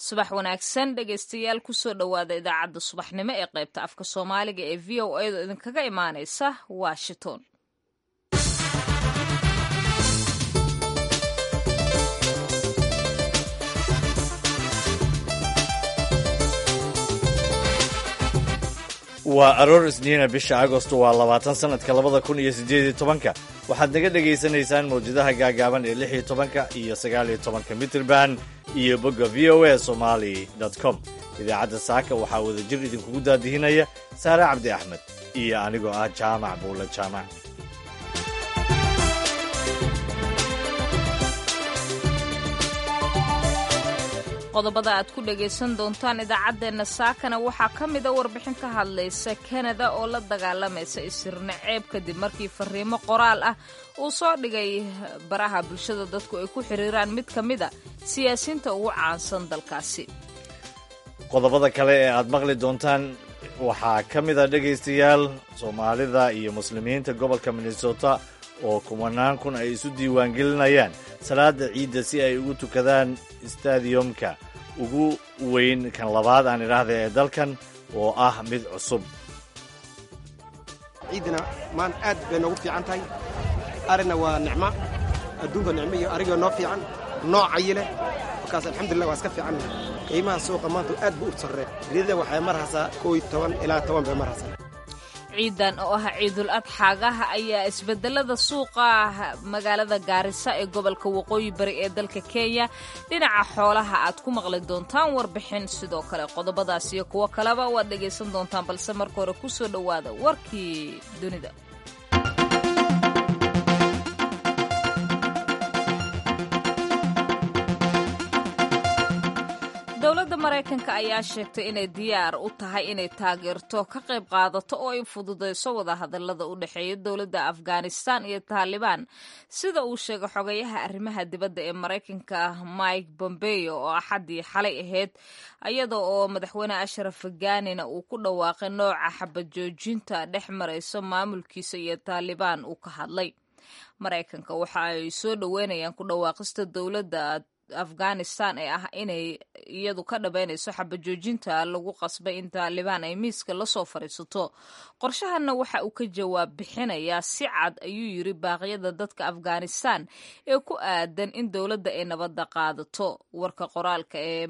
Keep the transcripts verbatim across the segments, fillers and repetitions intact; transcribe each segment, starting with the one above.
subax wanaagsan dhegaystayaal kusoo dhowaada idaacadda subaxnimo ee qaybta afka soomaaliga ee v o a da idinkaga imaanaysa washington. waa aroor isniina bisha agosto waa labaatan sanadka labada kun iyo siddeed iyo tobanka waxaad naga dhegaysanaysaan mawjadaha gaagaaban ee lix iyo tobanka iyo sagaal iyo tobanka mitrban iyo bogga v o a somali dot com. idaacadda saaka waxaa wada jir idinkugu daadihinaya saare cabdi axmed iyo anigoo ah jaamac buula jaamac. qodobada aad ku dhagaysan doontaan idaacaddeenna saakana waxaa ka mida warbixin ka hadlaysa kanada oo la dagaalamaysa isirna ceeb kadib markii fariimo qoraal ah uu soo dhigay baraha bulshada dadku ay ku xiriiraan mid ka mida siyaasiyiinta ugu caansan dalkaasi. qodobada kale ee aad maqli doontaan waxaa ka mid a dhegaystayaal soomaalida iyo muslimiinta gobolka minnesota oo kumanaan kun ay isu diiwaangelinayaan salaada ciidda si ay ugu tukadaan stadiyomka ugu weyn kan labaad aan idhaahda ee dalkan oo ah mid cusub. ciiddana maan aad bay noogu fiican tahay. arina waa nicmo adduunka nicmo iyo arigoo noo fiican noocay leh markaas alxamdulillah waa iska fiican. qiimaha suuqa maanta aad buu u sarreeya. riyada waxay marhaysaa kow iyo toban ilaa toban bay marhaysaa. ciidan oo ah ciidul adxaagaha ayaa isbedelada suuqa magaalada gaarisa ee gobolka waqooyi bari ee dalka kenya dhinaca xoolaha aad ku maqli doontaan warbixin. sidoo kale qodobadaas iyo kuwo kaleba waad dhegaysan doontaan, balse marka hore ku soo dhowaada warkii dunida. dowladda maraykanka ayaa sheegtay inay diyaar u tahay inay taageerto ka qayb qaadato oo ay fududayso wadahadallada u dhexeeya dowladda afghanistan iyo taalibaan, sida uu sheegay xogayaha arrimaha dibadda ee maraykanka mike pompeo oo axaddii xalay ahayd, iyada oo madaxweyne ashraf ghanina uu ku dhawaaqay nooca xabajoojinta dhex marayso maamulkiisa iyo taalibaan uu ka hadlay. maraykanka waxa ay soo dhoweynayaan ku dhawaaqista dowladda afghanistan ee ah inay iyadu ka dhabaynayso xabajoojinta lagu qasbay in taalibaan ay miiska la soo fadhiisato. qorshahanna waxa uu ka jawaab bixinayaa si cad, ayuu yiri, baaqyada dadka afghanistan ee ku aadan in dowladda ay nabadda qaadato. warka qoraalka ee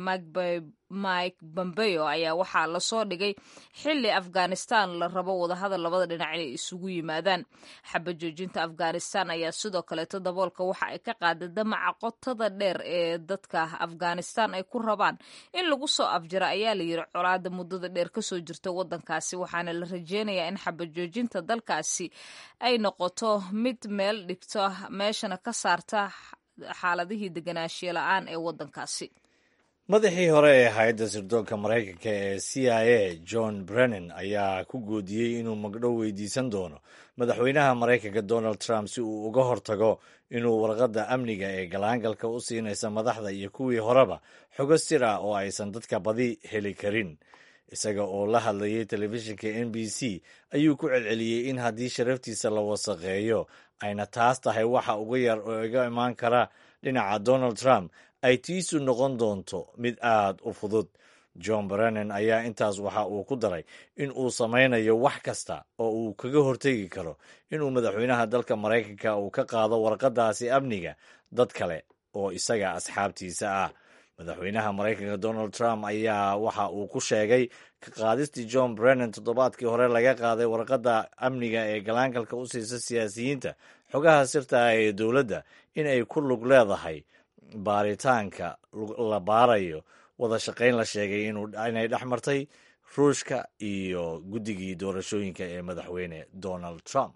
mike pompeo ayaa waxaa lasoo dhigay xilli afghanistan la rabo wadahadal labada dhinac inay isugu yimaadaan. xabajoojinta afghanistan ayaa sidoo kaleeto daboolka waxa ay ka qaaday damaca qotada dheer ee dadka afghanistan ay ku rabaan in lagu soo afjiro, ayaa la yiri, colaada muddada dheer kasoo jirta waddankaasi, waxaana la rajeynayaa in xabajoojinta dalkaasi ay noqoto mid meel dhigto meeshana ka saarta xaaladihii deganaanshiya la-aan ee waddankaasi. madaxii hore ee hay-adda sirdoonka maraykanka ee c i a john brennan ayaa ku goodiyey inuu magdhow weydiisan doono madaxweynaha maraykanka donald trump si uu uga hortago inuu warqadda amniga ee galaangalka u siinaysa madaxda iyo kuwii horeba xogo sir ah oo aysan dadka badi heli karin. isaga oo la hadlayay telefishinka n b c ayuu ku celceliyey in haddii sharaftiisa la wasaqeeyo ayna taas tahay waxa uga yar oo iga imaan kara dhinaca donald trump, ay tiisu noqon doonto mid aad u fudud. john brennan ayaa intaas waxa uu ku daray in uu samaynayo wax kasta oo uu kaga hortegi karo inuu madaxweynaha dalka maraykanka uu ka qaado warqaddaasi amniga dad kale oo isaga asxaabtiisa ah. madaxweynaha maraykanka donald trump ayaa waxa uu ku sheegay ka qaadistii john brennan toddobaadkii hore laga qaaday warqadda amniga ee galaangalka u siisa siyaasiyiinta xogaha sirta ah ee dowladda in ay ku lug leedahay baaritaanka la baarayo wada shaqayn la sheegay inay dhex martay ruushka iyo guddigii doorashooyinka ee madaxweyne donald trump.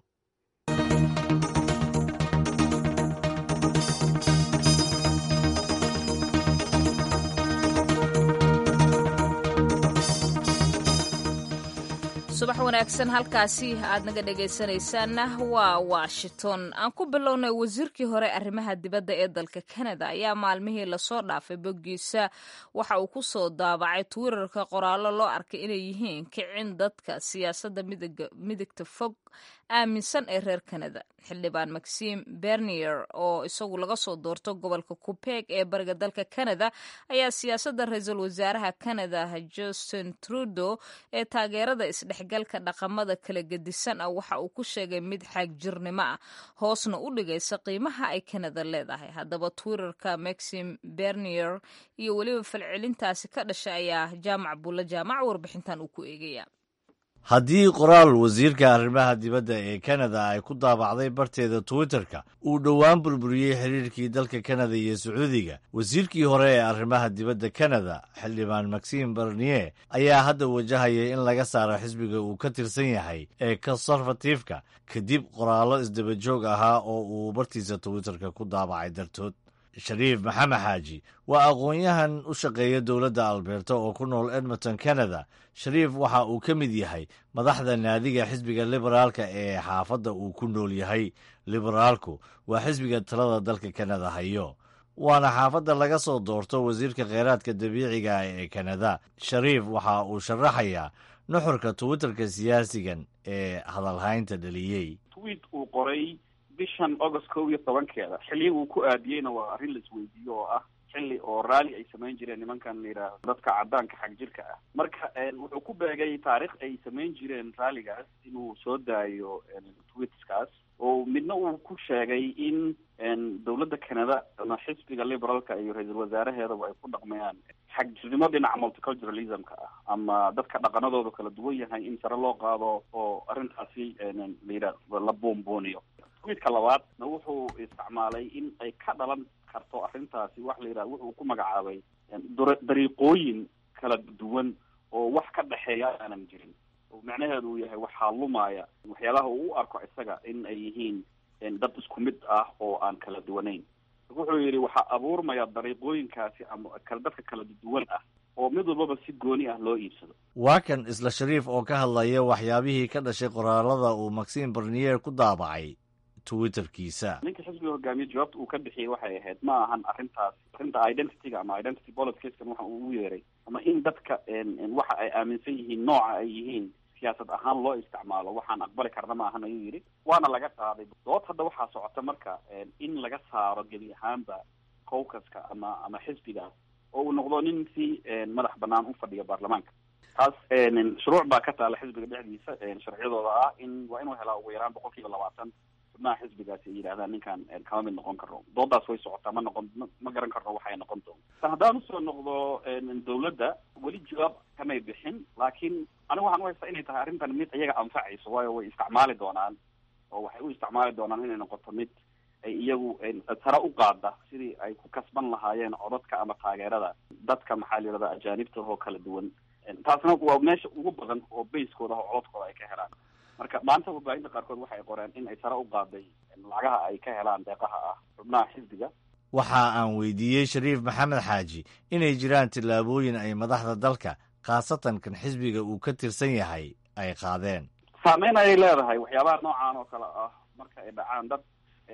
subax wanaagsan, halkaasi aad naga dhegaysanaysaanna waa washington. aan ku bilownay wasiirkii hore arrimaha dibadda ee dalka kanada ayaa maalmihii lasoo dhaafay boggiisa waxa uu ku soo daabacay twitterka qoraallo loo arkay inay yihiin kicin dadka siyaasadda midigta fog aaminsan ee reer kanada. xildhibaan maxime bernier oo isagu laga soo doorto gobolka quebec ee bariga dalka kanada ayaa siyaasadda ra-iisul wasaaraha kanada justin trudeau ee taageerada isdhexgalka dhaqamada kala gedisan ah waxa uu ku sheegay mid xaagjirnimo ah hoosna u dhigaysa qiimaha ay kanada leedahay. haddaba twitterka maxime bernier iyo weliba falcelintaasi ka dhashay ayaa jaamac bulla jaamac warbixintan uu ku eegaya. haddii qoraal wasiirka arrimaha dibadda ee kanada ay ku daabacday barteeda twitterka uu dhowaan burburiyey xiriirkii dalka kanada iyo sacuudiga, wasiirkii hore ee arrimaha dibadda kanada xildhibaan maxime bernier ayaa hadda wajahaya in laga saaro xisbiga uu ka tirsan yahay ee konserfatifka kadib qoraallo isdabajoog ahaa oo uu bartiisa twitterka ku daabacay dartood. shariif maxamed xaaji waa aqoon-yahan u shaqeeya dowladda alberta oo ku nool edmonton canada. shariif waxa uu ka mid yahay madaxda naadiga xisbiga liberaalka ee xaafadda uu ku nool yahay. liberaalku waa xisbiga talada dalka kanada hayo, waana xaafadda laga soo doorto wasiirka kheyraadka dabiiciga ee kanada. shariif waxa uu sharaxayaa nuxurka twitterka siyaasigan ee hadalhaynta dhaliyey. tweet uu qoray bishan august kow iyo tobankeeda xilliga uu ku aadiyeyna waa arrin la isweydiiyo oo ah xilli oo raali ay samayn jireen nimankan la yidhaahdo dadka caddaanka xag jirka ah. marka wuxuu ku beegay taarikh ay samayn jireen raaligaas inuu soo daayo tweetskaas oo midna uu ku sheegay in dowladda canada ama xisbiga liberaalka iyo ra-iisul wasaaraheedaba ay ku dhaqmayaan xagjirnimo dhinaca multiculturalismka ah ama dadka dhaqanadooda kala duwan yahay in sare loo qaado oo arrintaasi la yidhaahdo la boonbooniyo. tweetka labaadna wuxuu isticmaalay in ay ka dhalan karto arrintaasi wax la yidhaha wuxuu ku magacaabay dariiqooyin kala duwan oo wax ka dhexeeya aanan jirin, oo macnaheedu uu yahay waxaa lumaya waxyaabaha uu u arko isaga in ay yihiin dad isku mid ah oo aan kala duwanayn. wuxuu yidhi waxaa abuurmaya dariiqooyinkaasi ama kala dadka kala duwan ah oo mid walbaba si gooni ah loo iibsado. waa kan isla shariif oo ka hadlaya waxyaabihii ka dhashay qoraalada uu maxime bernier ku daabacay twitterkiisa. ninka xisbiga hogaamiye jawaabta uu ka bixiyey waxay ahayd ma ahan arrintaas arrinta identityga ama identity politicskan waxa uu u yeeray ama in dadka waxa ay aaminsan yihiin nooca ay yihiin siyaasad ahaan loo isticmaalo waxaan aqbali karna ma ahan ayuu yidhi, waana laga qaaday. dood hadda waxaa socota marka in laga saaro gebi ahaanba caucuska ama ama xisbigaas oo uu noqdo nin si madax banaan u fadhiya baarlamaanka. taas shuruuc baa ka taala xisbiga dhexdiisa sharciyadooda ah in waa inuu helaa ugu yaraan boqol kiiba labaatan xubnaha xisbigaasi ay yidhahdaan ninkaan kama mid noqon karno. doodaas way socotaa, ma noqon ma garan karno waxay noqon doonto. haddaan usoo noqdo dawladda weli jawaab kamay bixin, laakiin anigu waxaan u haystaa inay tahay arrintan mid iyaga anfacayso, waayo way isticmaali doonaan oo waxay u isticmaali doonaan inay noqoto mid ay iyagu sare u qaada sidii ay ku kasban lahaayeen codadka ama taageerada dadka maxaa la yidhahda ajaanibta oo kala duwan. taasna waa meesha ugu badan oo bayskooda oo codadkooda ay ka helaan. marka maanta warbaahinta qaarkood waxay qoreen in ay sare u qaaday lacagaha ay ka helaan deeqaha ah xubnaha xisbiga. waxa aan weydiiyey shariif maxamed xaaji inay jiraan tillaabooyin ay madaxda dalka khaasatan kan xisbiga uu ka tirsan yahay ay qaadeen. saameyn ayay leedahay waxyaabaha noocaan oo kale ah marka ay dhacaan dad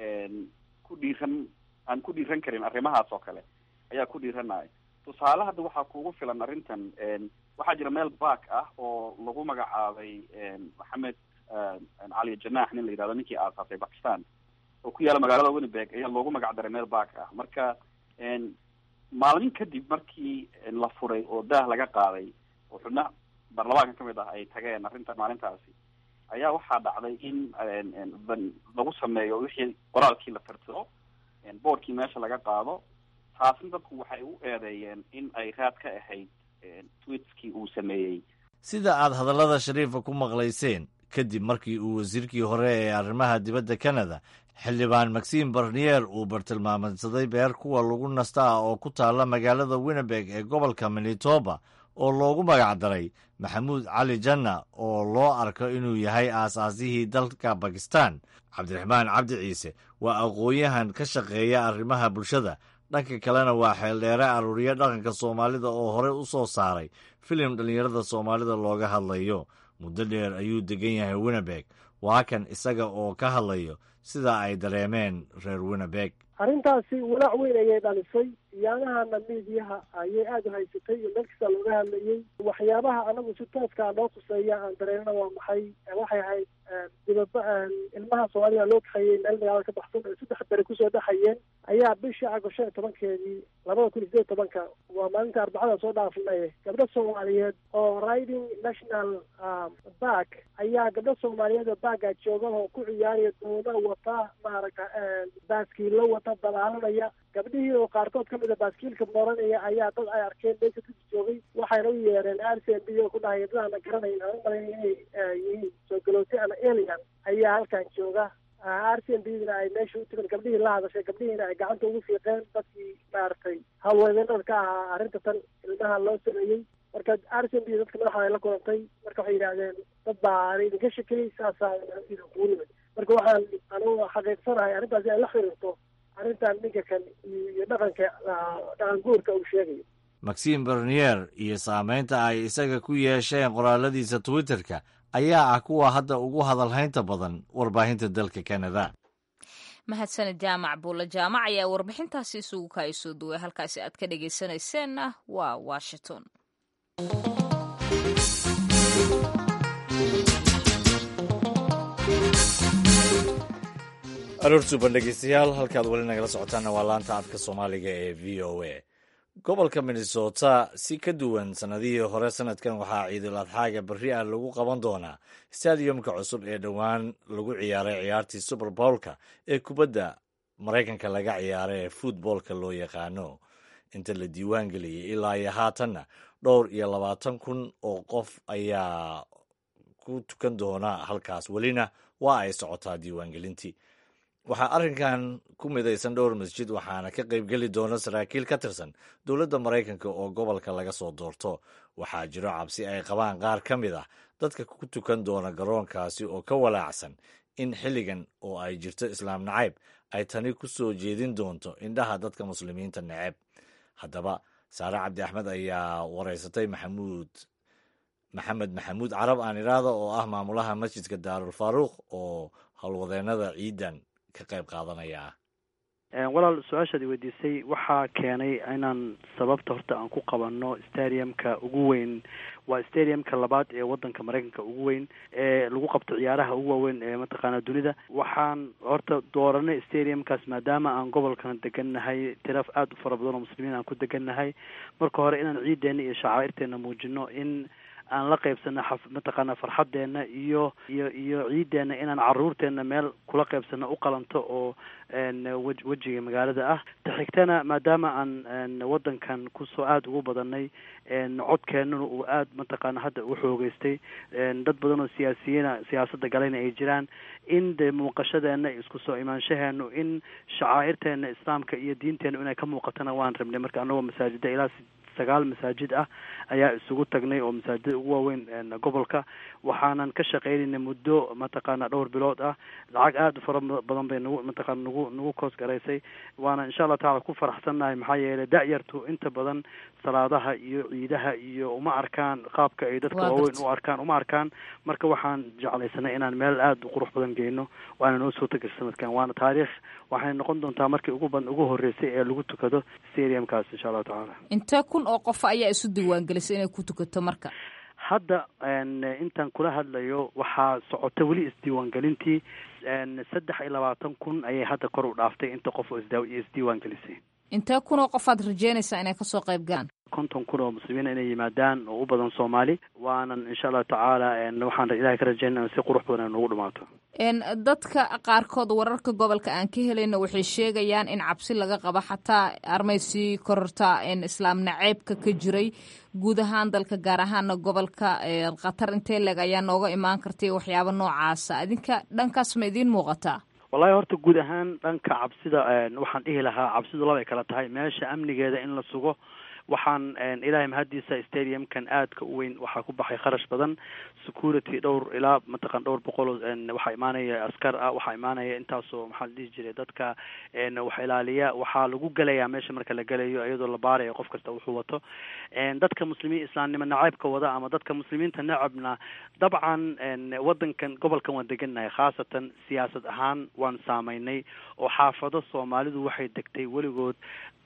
ku dhiiran aan ku dhiiran karin arrimahaas oo kale ayaa ku dhiiranaya. tusaale hadda waxaa kuugu filan arrintan waxaa jira meel baak ah oo lagu magacaabay maxamed cali janaax nin la yidhahdo ninkii aasaasay bakistan oo ku yaala magaalada winnipeg ayaa loogu magac daray meel baak ah. marka maalmin kadib markii la furay oo daah laga qaaday oo xubna baarlamaanka kamid ah ay tageen arrinta maalintaasi ayaa waxaa dhacday in lagu sameeyo wixii qoraalkii la tirtiro boorkii meesha laga qaado. taasna dadku waxay u eedeeyeen in ay raad ka ahayd tweetskii uu sameeyey. sida aad hadallada shariifa ku maqlayseen kadib markii uu wasiirkii hore ee arrimaha dibadda canada xildhibaan maxime bernier uu bartilmaameedsaday beer kuwa lagu nasta ah oo ku taalla magaalada winnipeg ee gobolka manitoba oo loogu magac daray maxamuud cali janna oo loo arko inuu yahay aasaasihii dalka bakistan. cabdiraxmaan cabdi ciise waa aqoon-yahan ka shaqeeya arrimaha bulshada, dhanka kalena waa xeeldheere aruuriye dhaqanka soomaalida oo horey u soo saaray filim dhallinyarada soomaalida looga hadlayo. muddo dheer ayuu degan yahay winnipeg. waa kan isaga oo ka hadlayo sida ay dareemeen reer winnipeg. arrintaasi walaac weyn ayay dhalisay. iyaanahana miidiyaha ayay aada u haysatay iyo meel kasta looga hadlayey. waxyaabaha anagu si tooskaa noo kuseeya aan dareemana waa maxay waxay ahayd dibaba ilmaha soomaalida loo kaxeeyey meel magaalada ka baxsan ay saddex beri kusoo dhexayeen ayaa bishii agost shan iyo tobankeedii labada kun iyo sideed tobanka waa maalinta arbacada soo dhaafnay gabdho soomaaliyeed oo riding national bark ayaa gabdho soomaaliyeed oo baaga jooga oo ku ciyaaraya doona wata maaragta baaskiilo wata dabaalanaya gabdhihii oo qaarkood kamid a baaskiilka mooranaya ayaa dad ay arkeen meesha ku joogay waxayna u yeereen r c m b oo ku dhahaya dad aana garanayn aan u malayn inay yihiin soo galooti ama alien ayaa halkan jooga r c m b dina ay meesha u timin gabdhihii la hadashay gabdhihiina ay gacanta ugu fiiqeen dadkii maaragtay hawlwadeenada ka ahaa arrinta tan ilmaha loo sameeyey marka r c m b dadka madaxa ay la kulantay marka waxay yidhaahdeen dad baa idinka shakiyey saasaa idinku nimid marka waxaan anugu xaqiiqsanahay arrintaasi ay la xiriirto arrintan ninka kan iyo dhaqanka dhaqan guurka uu sheegayo maxime bernier iyo saameynta ay isaga ku yeesheen qoraaladiisa twitterka ayaa ah kuwa hadda ugu hadalhaynta badan warbaahinta dalka canada. mahadsanid jaamac buulla jaamac ayaa warbixintaasi isugu kaay soo duway halkaasi aad ka dhegaysanayseena waa washington. aroorsuban dhegeystayaal halkaad weli nagala socotaana waa laanta afka soomaaliga ee v o a. gobolka minnesota si ka duwan sanadihii hore sanadkan waxaa ciidul adxaaga berri ah lagu qaban doonaa stadiumka cusub ee dhowaan lagu ciyaaray ciyaartii super bowlka ee kubadda maraykanka laga ciyaara ee futboolka loo yaqaano. inta la diiwaan geliyey ilaa iyo haatanna dhowr iyo labaatan kun oo qof ayaa ku tukan doona halkaas, welina waa ay socotaa diiwaangelintii. waxaa arrinkan ku midaysan dhowr masjid waxaana ka qaybgeli doona saraakiil ka tirsan dowladda maraykanka oo gobolka laga soo doorto. waxaa jiro cabsi ay qabaan qaar ka mid ah dadka ku tukan doona garoonkaasi oo ka walaacsan in xilligan oo ay jirto islaam nacayb ay tani ku soo jeedin doonto indhaha dadka muslimiinta neceb. haddaba saare cabdi axmed ayaa wareysatay maxamuud maxamed maxamuud carab aan idhaahda oo ah maamulaha masjidka daarul faaruuq oo howlwadeennada ciidan ka qayb qaadanaya. walaal su-aashaad i weydiisay waxaa keenay inaan sababta horta aan ku qabanno stadiumka ugu weyn, waa stadiumka labaad ee wadanka maraykanka ugu weyn ee lagu qabto ciyaaraha ugu waaweyn ee mataqaanaa dunida. waxaan horta dooranay stadiumkaas maadaama aan gobolkan degannahay tiraf aada u fara badan oo muslimiin aan ku degannahay. marka hore inaan ciideena iyo shacaa'irteena muujino, in aan la qaybsano mataqaana farxadeena iyo iyo iyo ciideena, inaan caruurteena meel kula qaybsano u qalanto oo wejiga magaalada ah. taxigtana maadaama aan wadankan kusoo aada ugu badanay, codkeenana uu aada mataqaana hadda u xoogeystay, dad badan oo siyaasiyiina siyaasada galayna ay jiraan, in de muuqashadeena isku soo imaanshaheenu, in shacaa'irteena islaamka iyo diinteena inay ka muuqatana waan rabnay. marka anagoo masaajida ilaa sagaal masaajid ah ayaa isugu tagnay oo masaajida ugu waaweyn gobolka. waxaanan ka shaqaynayna muddo mataqaana dhowr bilood ah. lacag aada u fara badan bay nagu mataqaana nagu nagu koos garaysay. waana insha allah tacaala ku faraxsannahay, maxaa yeelay da-yartu inta badan salaadaha iyo ciidaha iyo uma arkaan qaabka ay dadka waaweyn u arkaan uma arkaan. marka waxaan jeclaysanay inaan meel aada u qurux badan geyno, waana noo soo tagay sanadkan. waana taariikh waxay noqon doontaa markii ugu badan ugu horeysay ee lagu tukado stadiumkaas insha allahu tacaala. intee kun oo qof ayaa isu diiwaangelisay inay ku tukato marka? hadda intaan kula hadlayo waxaa socota weli isdiiwaangelintii. saddex iyo labaatan kun ayay hadda kor u dhaaftay inta qof oo isdiiwaangelisay. intee kun oo qof aad rajeynaysaa inay kasoo qayb galaan? konton kun oo muslimiin inay yimaadaan oo u badan soomaali. waanan insha allahu tacaala waxaan ilahay ka rajeynaa si qurux badan ay noogu dhamaato. dadka qaarkood wararka gobolka aan ka helayna waxay sheegayaan in cabsi laga qabo xataa armay sii kororta islaam naceybka ka jiray guud ahaan dalka, gaar ahaana gobolka. khatar intee leeg ayaa nooga imaan kartay waxyaaba noocaasa. idinka dhankaas ma idiin muuqataa? wallahi horta guud ahaan dhanka cabsida waxaan dhihi lahaa cabsidu labay kala tahay. meesha amnigeeda in la sugo, waxaan ilaahay mahadiisa stadiumkan aadka u weyn waxaa ku baxay kharash badan. security dhowr ilaa mataqan dhowr boqol waxaa imaanaya askar ah, waxaa imaanaya intaasoo maxaa la dhihi jiray dadka wax ilaaliya. waxaa lagu gelayaa meesha marka la gelayo iyadoo la baarayo qof kasta wuxuu wato. dadka muslimiin islaamnimo nacaybka wada ama dadka muslimiinta nacabna dabcan wadankan gobolkan waan degannahay, khaasatan siyaasad ahaan waan saameynay oo xaafado soomaalidu waxay degtay weligood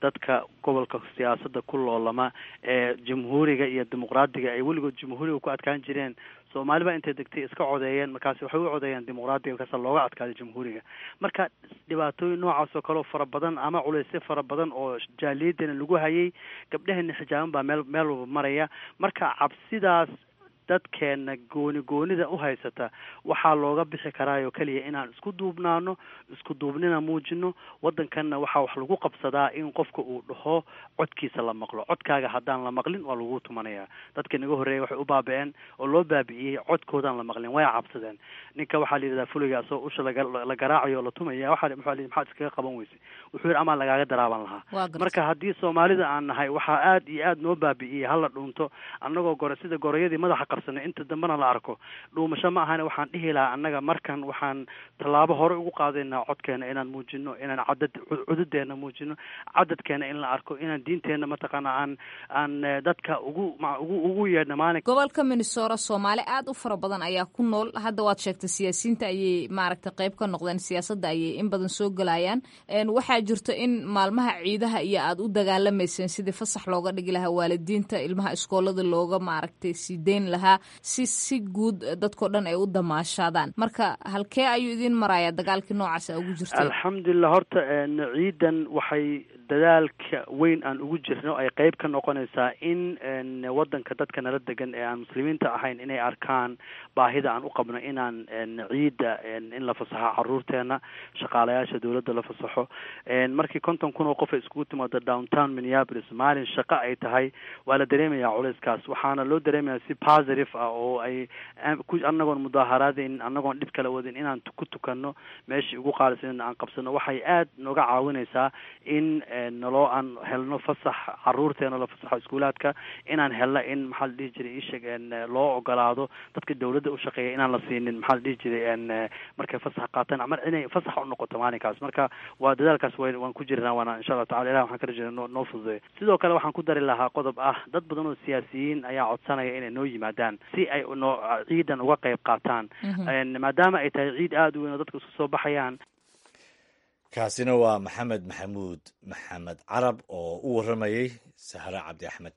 dadka gobolka siyaasadda ku loolama ee jamhuuriga iyo dimuqraadiga ay weligood jamhuuriga ku adkaan jireen soomaaliba intay degtay iska codeeyeen markaasi waxay u codeeyeen dimuqraadiga markaasa looga adkaaday jamhuuriga marka dhibaatooyin noocaas oo kaleo fara badan ama culaysyo fara badan oo jaaliyadana lagu hayay gabdhaheenna xijaaban baa meel meel walba maraya marka cabsidaas dadkeena gooni goonida u haysata waxaa looga bixi karaayo keliya inaan isku duubnaano isku duubnina muujino waddankanna waxaa wax lagu qabsadaa in qofka uu dhaho codkiisa la maqlo codkaaga haddaan la maqlin waa lagu tumanayaa dadka naga horreeya waxay u baaba'een oo loo baabi'iyey codkoodaan la maqlin way cabsadeen ninka waxaa la yidhahdaa fuliga asoo usha la garaacayo o la tumaya waxa maxaa la maxaad iskaga qaban weyse wuxuu yidhi amaa lagaaga daraaban lahaa marka haddii soomaalida aan nahay waxaa aad iyo aad noo baabi'iyey hala dhunto annagoo gore sida gorayadii madaxa qabsanay inta dambena la arko dhuumasho ma ahane waxaan dhihi lahaa annaga markan waxaan tallaabo hore ugu qaadaynaa codkeena inaan muujino inaan cadad cududeena muujino cadadkeena in la arko inaan diinteena mataqaana aan aan dadka ugu ugu ugu yeedhna maalin gobolka Minnesota Soomaali aad u fara badan ayaa ku nool hadda waad sheegtay siyaasiyiinta ayay maaragtay qayb ka noqdeen siyaasadda ayay in badan soo galayaan waxaa jirto in maalmaha ciidaha iyo aad u dagaalameyseen sidii fasax looga dhigi lahaa waalidiinta ilmaha iskoolada looga maaragtay sii deyn lahaa si si guud dadkoo dhan ay u damaashaadaan marka halkee ayuu idin marayaa dagaalkii noocaas a ugu jirtay alxamdulilah horta ciidan waxay dadaalka weyn aan ugu jirno ay qayb ka noqonaysaa in waddanka dadka nala degan ee aan muslimiinta ahayn inay arkaan baahida aan u qabno inaan ciida in la fasaxo caruurteena shaqaalayaasha dawladda la fasaxo markii konton kun oo qof ay iskugu timaado downtown Minneapolis maalin shaqo ay tahay waa la dareemayaa culayskaas waxaana loo dareemayaa si positive ah oo ay annagoon mudaaharaadayn annagoon dhib kala wadin inaan ku tukano meeshii ugu qaalisan aan qabsano waxay aad nooga caawinaysaa in naloo aan helno fasax caruurteena la fasaxo iskuulaadka inaan helno in maxaa la dhihi jiray isheg loo ogolaado dadka dawladda u shaqeeya inaan la siinin maxaa la dhihi jiray markay fasax qaataan mar inay fasax u noqoto maalinkaas marka waa dadaalkaas waan ku jirnaa waana insha allah tacala ilahi waxaan ka rajeynaa noo noo fududeeyo sidoo kale waxaan ku dari lahaa qodob ah dad badan oo siyaasiyiin ayaa codsanaya inay noo yimaadaan si ay noo ciidan uga qayb qaataan maadaama ay tahay ciid aada u weyn oo dadka isku soo baxayaan kaasina waa maxamed maxamuud maxamed carab oo u warramayey sahre cabdi axmed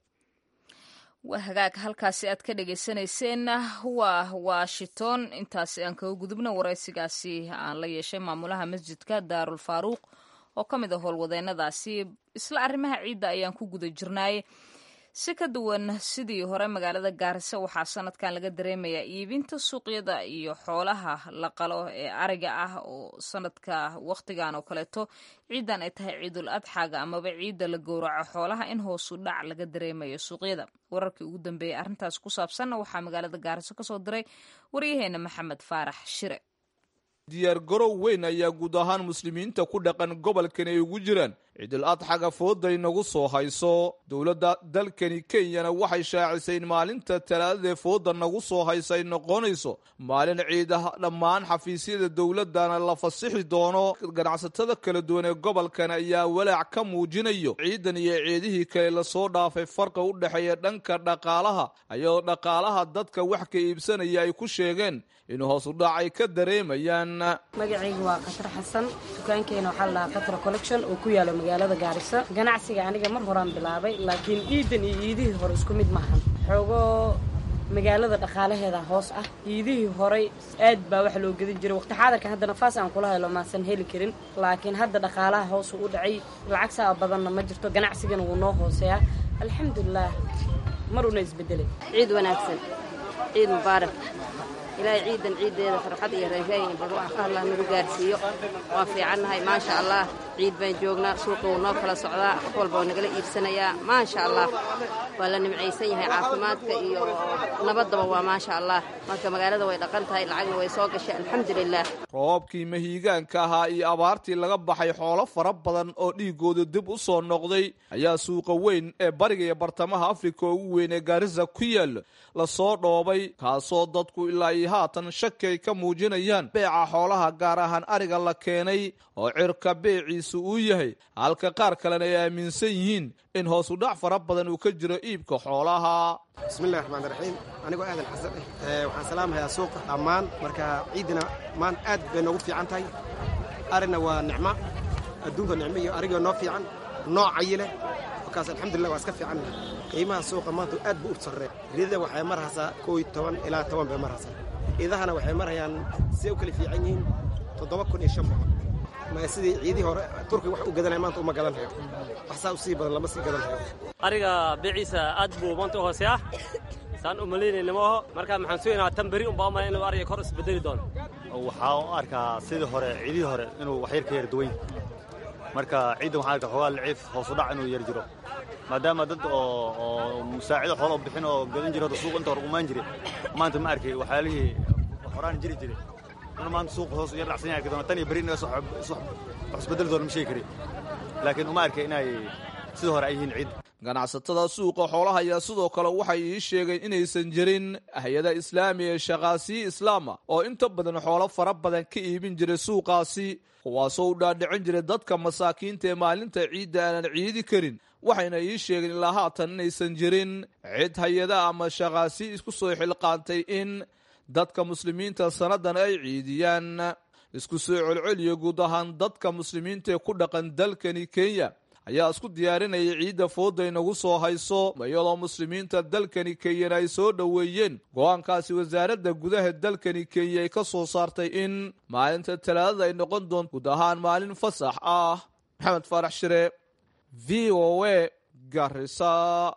waa hagaag halkaasi aad ka dhagaysanayseen waa washington intaasi aan kaga gudubna waraysigaasi aan la yeeshay maamulaha masjidka daarul faaruuq oo ka mid a howlwadeenadaasi isla arrimaha ciidda ayaan ku guda jirnaay si ka duwan sidii hore magaalada Gaarisa waxaa sanadkan laga dareemayaa iibinta suuqyada iyo xoolaha la qalo ee ariga ah oo sanadka waqtigan oo kaleeto ciidan ay tahay ciidul adxaaga amaba ciida la gowraco xoolaha in hoos u dhac laga dareemayo suuqyada wararkii ugu dambeeyay arrintaas ku saabsanna waxaa magaalada Gaarisa ka soo diray wariyaheena Maxamed Faarax Shire diyaar garow weyn ayaa guud ahaan muslimiinta ku dhaqan gobolkan ay ugu jiraan ciidul adxaaga fooda inagu soo hayso dowladda dalkani Kenyana waxay shaacisay in maalinta talaadada fooda nagu soo haysa ay noqonayso maalin ciidaha dhammaan xafiisyada dowladana la fasixi doono ganacsatada kala duwan ee gobolkan ayaa walaac ka muujinayo ciidan iyo ciidihii kale la soo dhaafay farqa u dhaxeeya dhanka dhaqaalaha ayadoo dhaqaalaha dadka wax ka iibsanaya ay ku sheegeen in hoos u dhac ay ka dareemayaan magacaygu waa Qatar Xasan dukaankeena waxa la Qatar collection oo ku yaala magaalada Gaarisa ganacsiga aniga mar horaan bilaabay laakiin iidan iyo iidihii hore isku mid maahan xogo magaalada dhaqaalaheeda hoos ah iidihii hore aad baa wax loo gadan jiray waqti xaadirka hadda nafaas aan kula helo maasan heli karin laakiin hadda dhaqaalaha hoos u dhacay lacag saa badanna ma jirto ganacsigana wuu noo hooseeyaa alxamdulillah maruna isbedelay ciid wanaagsan ciid mubaarak ilaahay ciidan ciideeda farxad iyo reereyn baro Allah nagu gaarsiiyo waa fiicannahay ma sha Allah ciid baan joognaa suuqa uu noo kala socdaa qof walba oo nagala iibsanaya ma sha Allah waa la nimcaysan yahay caafimaadka iyo nabadaba waa ma sha Allah marka magaalada way dhaqan tahay lacagna way soo gashay alxamdulillah roobkii mahiigaanka ahaa iyo abaartii laga baxay xoolo fara badan oo dhiigooda dib u soo noqday ayaa suuqa weyn ee bariga iyo bartamaha Afrika ugu weyn ee Gaarisa ku yaal la soo dhoobay kaasoo dadku ilaa haatan shaki ay ka muujinayaan beeca xoolaha gaar ahaan ariga la keenay oo cirka beeciisu uu yahay halka qaar kalena ay aaminsan yihiin in hoos u dhac fara badan uu ka jiro iibka xoolaha bismillaahir rahmaanir rahiim anigoo aadan xasan eh waxaan salaamayaa suuqa dhammaan marka ciidina maan aad bay noogu fiican tahay arina waa nicmo adduunka nicmo iyo ariga noo fiican noocayi leh markaas alxamdulillah waa iska fiican qiimaha suuqa maanta aad buu u sarreeya rida waxay marhaysaa koow iyo toban ilaa toban bay marhaysaa idahana waxay marhayaan si u kala fiican yihiin toddoba kun iyo shan boqol ma sidii ciidii hore turkiga wax u gadanaya maanta uma gadan hayo wax saa u sii badan lama sii gadan hayo ariga beeciisa aad buu maanta u hooseeyaa saan u malaynayna ma aho marka maxaan sugaynaa tan beri unbaa umaya inuu ariga kor isbedeli doono waxaa u arkaa sidii hore ciidii hore inuu wax yar ka yar duwan marka ciidan waxaan arkaa xoogaa liciif hoos u dhac inuu yar jiro maadaama dad oo oo musaacido xoolo bixin oo gadan jiro suuq inta hore umaan jiray maanta ma arkay waxaalihii horaan jiri jiray inuu maanta suuq hoos u yar dhacsan yahay kadib tan iyo beri inaga soo isbedeli doono ma sheegi kari laakiin uma arkay inay sidii hore ay yihiin ciid ganacsatada suuqa xoolaha ayaa sidoo kale waxay ii sheegeen inaysan jirin hay-ada islaamiga ee shaqaasiyi islaama oo inta badan xoolo fara badan ka iibin jiray suuqaasi kuwaasoo u dhaadhicin jiray dadka masaakiinta ee maalinta ciidda aanan ciidi karin waxayna ii sheegeen ilaa haatan inaysan jirin cid hay-ada ama shaqaasi isku soo xilqaantay in dadka muslimiinta sannadan ay ciidiyaan isku soo celceliya guud ahaan dadka muslimiinta ee ku dhaqan dalkani kenya ayaa isku diyaarinaya ciidda fooda inagu soo hayso iyadoo muslimiinta dalkani kenyana ay soo dhoweeyeen go-aankaasi wasaaradda gudaha dalkani kenya ay ka soo saartay in maalinta talaadada ay noqon doonto guud ahaan maalin fasax ah. maxamed faarax shire v o a garissa.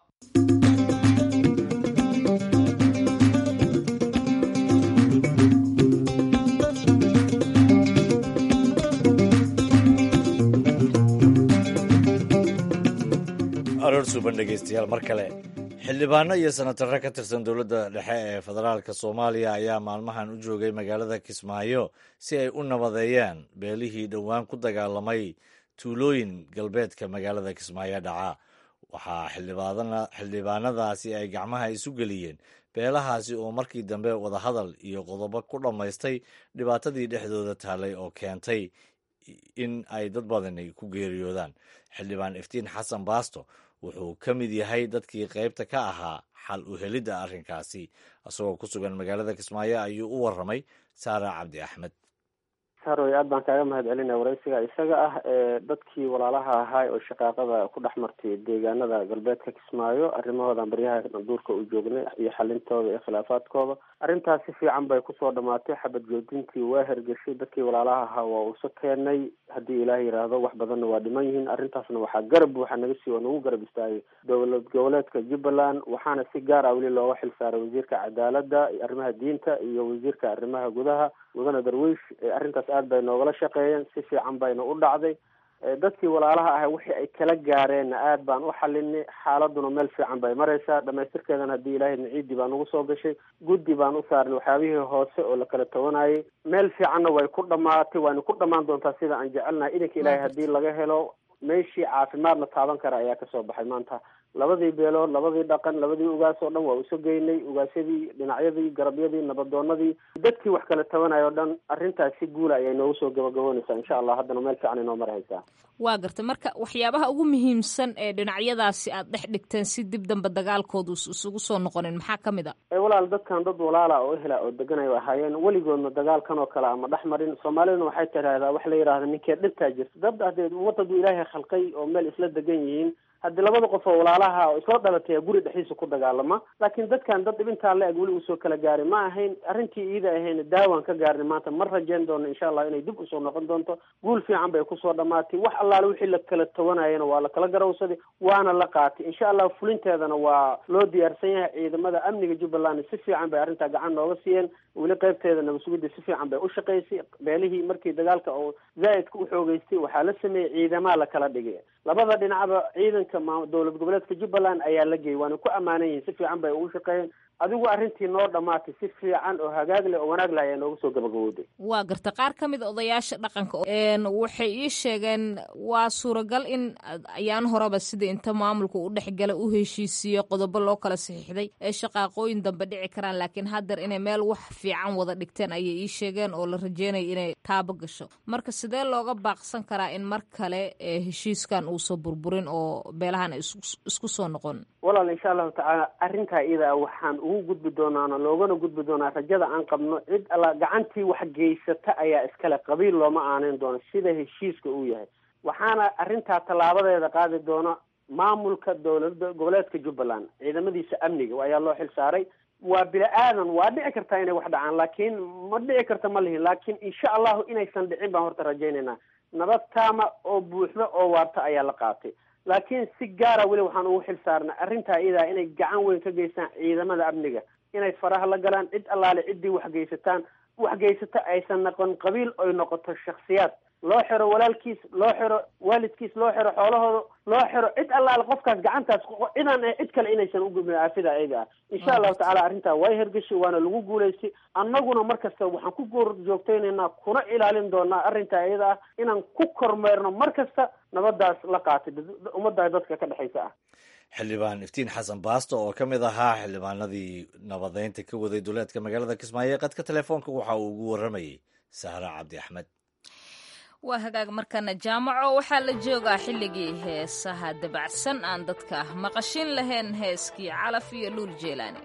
aroor suuban dhegaystayaal mar kale xildhibaano iyo sanatarro ka tirsan dowladda dhexe ee federaalka soomaaliya ayaa maalmahan u joogay magaalada kismaayo si ay u nabadeeyaan beelihii dhowaan ku dagaalamay tuulooyin galbeedka magaalada kismaayo dhaca waxaa xildhibaanadaasi ay gacmaha isu geliyeen beelahaasi oo markii dambe wadahadal iyo qodobo ku dhammaystay dhibaatadii dhexdooda taallay oo keentay in ay dad badani ku geeriyoodaan. xildhibaan iftiin xasan baasto wuxuu ka mid yahay dadkii qaybta ka ahaa xal u helidda arrinkaasi isagoo ku sugan magaalada kismaayo ayuu u warramay saara cabdi axmed. saroy aad baan kaaga mahad celinaya waraysiga isaga ah ee dadkii walaalaha ahaa oo shaqaaqada ku dhex martay deegaanada galbeedka kismaayo arrimahoodan baryaha duurka u joognay iyo xalintooda iyo khilaafaadkooda arrintaas si fiican bay kusoo dhamaatay xabad joojintii waa hergeshay dadkii walaalaha ahaa waa uusa keenay haddii ilaah yidhaahdo wax badanna waa dhiman yihiin arrintaasna waxaa garab buuxa naga sii oo nagu garab istaagay dowlad goboleedka jubbaland waxaana si gaar ah weli looga xil saaray wasiirka cadaaladda arrimaha diinta iyo wasiirka arrimaha gudaha mudane darwiish arrintaas aad bay noogala shaqeeyeen si fiican bayna u dhacday dadkii walaalaha ah wixii ay kala gaareenna aad baan u xalinay xaaladuna meel fiican bay maraysaa dhamaystirkeedana haddii ilaahayna ciidii baan ugu soo gashay guddi baan u saarnay waxyaabihii hoose oo la kala tawanayay meel fiicanna way ku dhamaatay waana ku dhamaan doontaa sida aan jecelnahay idanka ilaahay haddii laga helo meeshii caafimaad la taaban kara ayaa kasoo baxay maanta labadii beelood labadii dhaqan labadii ugaas oo dhan waa uso geynay ugaasyadii dhinacyadii garabyadii nabadoonadii dadkii wax kala tabanaya o dhan arrintaas si guula ayay noogu soo gabagaboonaysaa insha allah haddana meel fiican inoo marhaysaa. waa gartay marka waxyaabaha ugu muhiimsan ee dhinacyadaasi aad dhex dhigteen si dib dambe dagaalkoodu isugu soo noqonin maxaa ka mid a? walaal dadkan dad walaala oo ehla oo deganay ahaayeen weligoodna dagaalkan oo kale ama dhex marin soomaaliduna waxay tidhaahdaa wax la yidhaahda ninkee dhibtaa jirta dad haddee ummadadu ilaahay khalqay oo meel isla degan yihiin haddii labada qof oo walaalaha oo isla dhalatay guri dhexdiisa ku dagaalama laakiin dadkan dad dhibintaa la-eg weli usoo kala gaaray ma ahayn arrintii iida ahayn daawaan ka gaarnay maanta ma rajayn doono insha allah inay dib usoo noqon doonto guul fiican bay kusoo dhamaatay wax allaale wixii la kala tawanayana waa la kala garawsaday waana la qaatay insha allah fulinteedana waa loo diyaarsan yahay ciidamada amniga jubbaland si fiican bay arrintaa gacan nooga siiyeen weli qaybteeda nabadsugidda si fiican bay u shaqaysay beelihii markii dagaalka oo zaa'idka u xoogeystay waxaa la sameeyey ciidamaa la kala dhigay labada dhinacba ciidanka dowlad goboleedka jubbaland ayaa la geeyay waana ku ammaanan yihiin si fiican bay ugu shaqeeyeen adigu arrintii noo dhamaatay si fiican oo hagaag leh oo wanaag leh ayaa nooga soo gabagabowday. waa garta qaar ka mid odayaasha dhaqanka waxay ii sheegeen waa suuragal in ayaan horeba sida inta maamulka u dhexgala u heshiisiiyo qodobo loo kala saxiixday ee shaqaaqooyin dambe dhici karaan laakiin haddeer inay meel wax fiican wada dhigteen ayay ii sheegeen oo la rajeynaya inay taabo gasho marka sidee looga baaqsan karaa in mar kale heshiiskan uuso burburin oo beelahan isku soo noqon? walaal insha allahu tacaala arrintaa iyada waxaan ugu gudbi doonaana loogana gudbi doonaa rajada aan qabno cid alla gacantii wax geysata ayaa iskale qabiil looma aaneyn doono sida heshiiska uu yahay waxaana arrintaa tallaabadeeda qaadi doona maamulka dowlada goboleedka jubbaland ciidamadiisa amniga ayaa loo xil saaray. waa bini aadan waa dhici kartaa inay wax dhacaan laakiin ma dhici karta ma lihin laakiin insha allahu inaysan dhicin baan horta rajaynaynaa. nabad taama oo buuxda oo waarta ayaa la qaatay, laakiin si gaara weli waxaan ugu xil saarnay arrintaa iyadaa inay gacan weyn ka geystaan ciidamada amniga, inay faraha la galaan cid allaale ciddii wax geysataan wax geysata aysan noqon qabiil oy noqoto shaksiyaad loo xiro walaalkiis, loo xiro waalidkiis, loo xiro xoolahooda, loo xiro cid allaale qofkaas gacantaas cidan cid kale inaysan ugubin aafida ayaga ah. insha allahu tacaala arrintaa way hergeshay waana lagu guulaystay. annaguna markasta waxaan ku goor joogtaynaynaa kuna ilaalin doonaa arrintaa iyada ah inaan ku kormeerno markasta nabadaas la qaatay ummadda dadka ka dhexaysa ah. xildhibaan iftiin xasan baasto oo ka mid ahaa xildhibaanadii nabadeynta ka waday duleedka magaalada kismaayo ee qadka telefoonka waxa uu ugu waramayey sahra cabdi axmed. waa hagaag markana jaamaco waxaa la joogaa xilligii heesaha dabacsan aan dadka maqashin lahayn heeskii calaf iyo luul jeelaani.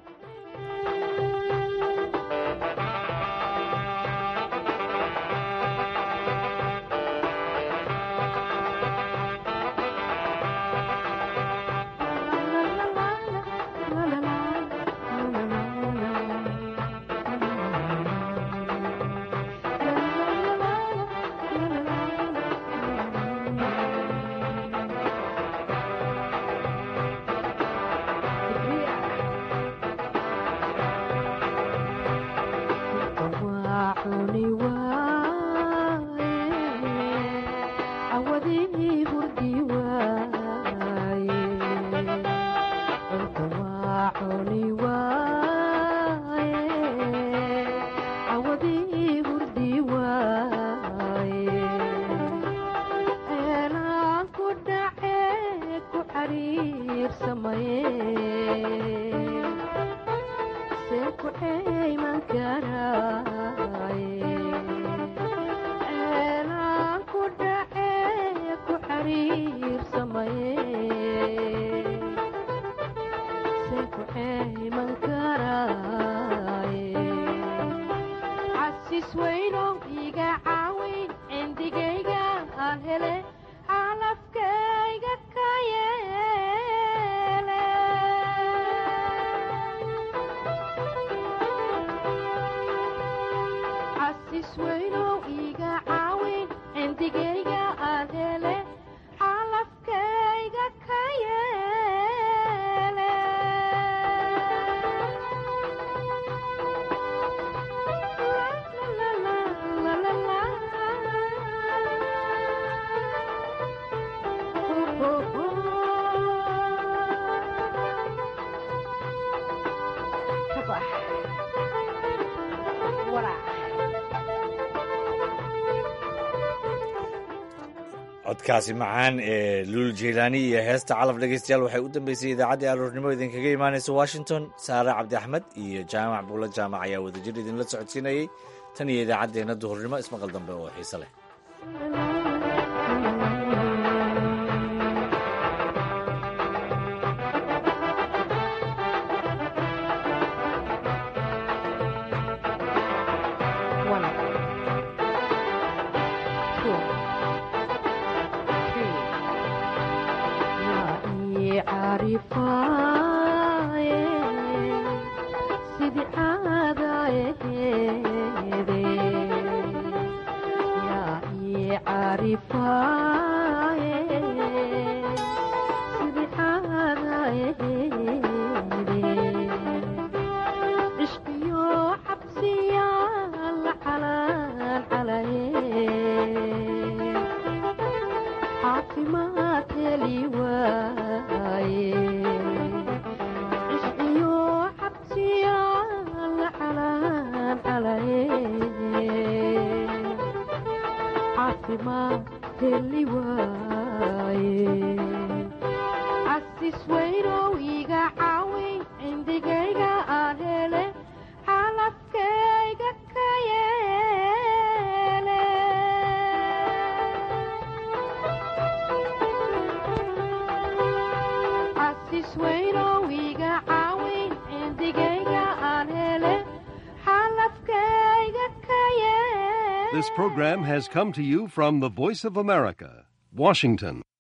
codkaasi macaan ee luul jeylaani iyo heesta calaf dhegeystayaal waxay u dambeysay idaacaddii aroornimo idinkaga imaanaysa washington. saare cabdi axmed iyo jaamac buulla jaamac ayaa wadajir idinla socodsiinayay tan iyo idaacaddeenna duhurnimo ismaqal dambe oo xiise leh. This program has come to you from the Voice of America, Washington.